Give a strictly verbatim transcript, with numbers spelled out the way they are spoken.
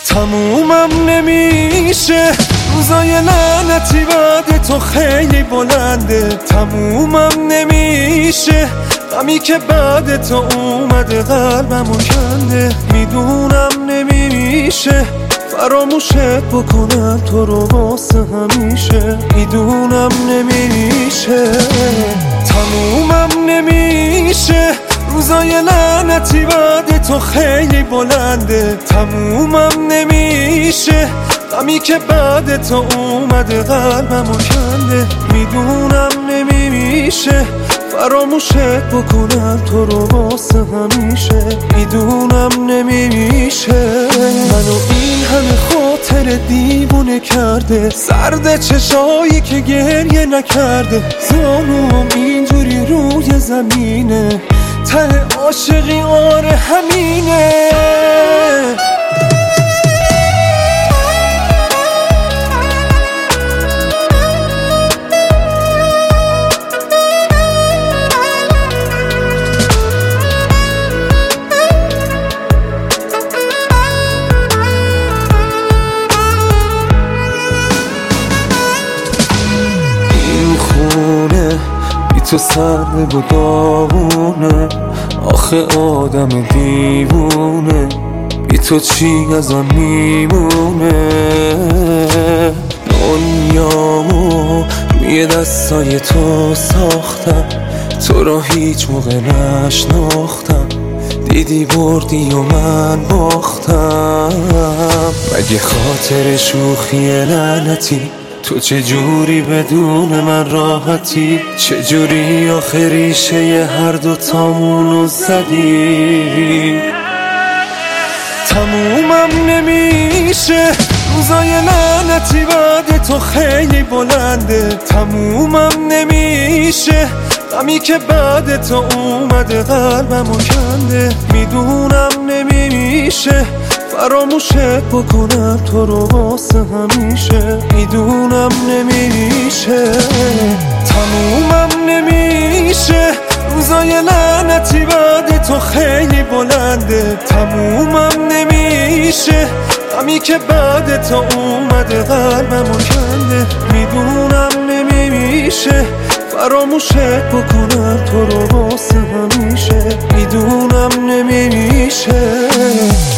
تمومم نمیشه، روزای لعنتی بعد تو خیلی بلنده. تمومم نمیشه، غمی که بعد تو اومده قلبمو کنده. میدونم نمیشه فراموشت بکنم تو رو واسه همیشه. میدونم نمیشه، تمومم نمیشه، روزای لعنتی بعد تو خیلی بلنده. تمومم نمیشه، غمی که بعد تو اومده قلبمو کنده. میدونم نمیشه فراموشت بکنم تو رو واسه همیشه. میدونم نمیشه، منو این همه خاطر دیوونه کرده. سرد چشایی که گریه نکرده، زانوم اینجوری روی زمینه. ته عاشقی آره همینه. تو سرد و داغونه، آخه آدم دیوونه. بی تو چی ازم میمونه؟ دنیامو روی دستای تو ساختم، تو رو هیچ موقع نشناختم. دیدی بردی و من باختم. مگه خاطر شوخی لعنتی تو چجوری بدون من راحتی؟ چجوری آخه ریشه هر دوتامونو زدی؟ تمومم نمیشه، روزای لعنتی بعد تو خیلی بلنده. تمومم نمیشه، غمی که بعد تو اومده قلبمو کنده. میدونم نمیشه فراموشت بکنم تو رو واسه همیشه. میدونم نمیشه، تمومم نمیشه، روزای لعنتی بعد تو خیلی بلنده. تمومم نمیشه، غمی که بعد تو اومده قلبمو کنده. میدونم نمیشه فراموشت بکنم تو رو واسه همیشه. میدونم نمیشه.